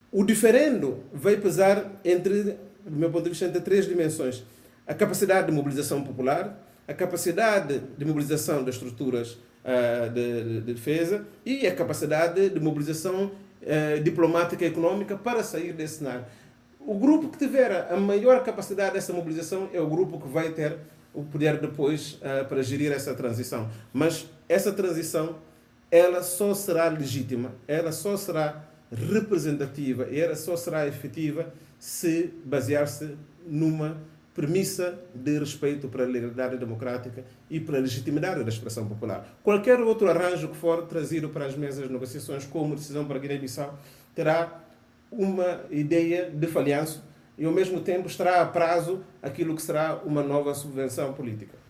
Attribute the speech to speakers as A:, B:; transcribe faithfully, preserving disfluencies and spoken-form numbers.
A: O diferendo vai pesar, entre, do meu ponto de vista, entre três dimensões. A capacidade de mobilização popular, a capacidade de mobilização das estruturas uh, de, de, de defesa e a capacidade de mobilização uh, diplomática e econômica para sair desse cenário. O grupo que tiver a maior capacidade dessa mobilização é o grupo que vai ter o poder depois uh, para gerir essa transição. Mas essa transição, ela só será legítima, ela só será representativa e ela só será efetiva se basear-se numa premissa de respeito para a legalidade democrática e para a legitimidade da expressão popular. Qualquer outro arranjo que for trazido para as mesas de negociações, como decisão para Guiné-Bissau, terá uma ideia de falhanço e, ao mesmo tempo, estará a prazo aquilo que será uma nova subvenção política.